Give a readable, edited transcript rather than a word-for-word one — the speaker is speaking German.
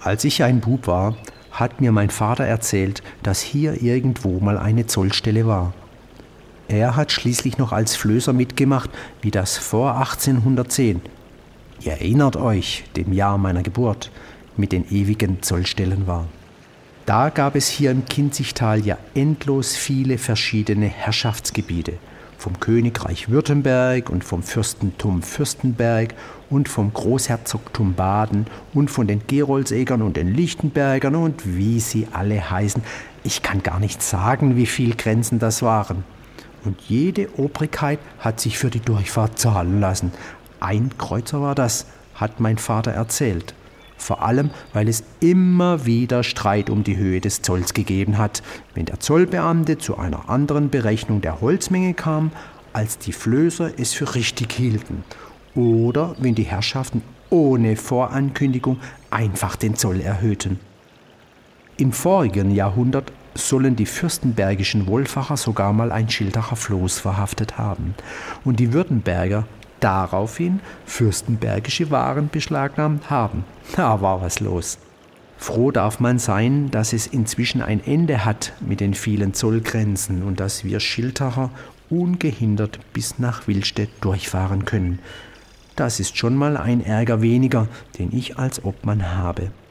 Als ich ein Bub war, hat mir mein Vater erzählt, dass hier irgendwo mal eine Zollstelle war. Er hat schließlich noch als Flößer mitgemacht, wie das vor 1810, ihr erinnert euch, dem Jahr meiner Geburt, mit den ewigen Zollstellen war. Da gab es hier im Kinzigtal ja endlos viele verschiedene Herrschaftsgebiete, vom Königreich Württemberg und vom Fürstentum Fürstenberg und vom Großherzogtum Baden und von den Geroldsägern und den Lichtenbergern und wie sie alle heißen. Ich kann gar nicht sagen, wie viele Grenzen das waren. Und jede Obrigkeit hat sich für die Durchfahrt zahlen lassen. Ein Kreuzer war das, hat mein Vater erzählt. Vor allem, weil es immer wieder Streit um die Höhe des Zolls gegeben hat, wenn der Zollbeamte zu einer anderen Berechnung der Holzmenge kam, als die Flößer es für richtig hielten. Oder wenn die Herrschaften ohne Vorankündigung einfach den Zoll erhöhten. Im vorigen Jahrhundert sollen die fürstenbergischen Wollfacher sogar mal ein Schildacher Floß verhaftet haben und die Württemberger daraufhin fürstenbergische Waren beschlagnahmt haben. Da war was los. Froh darf man sein, dass es inzwischen ein Ende hat mit den vielen Zollgrenzen und dass wir Schildacher ungehindert bis nach Willstedt durchfahren können. Das ist schon mal ein Ärger weniger, den ich als Obmann habe.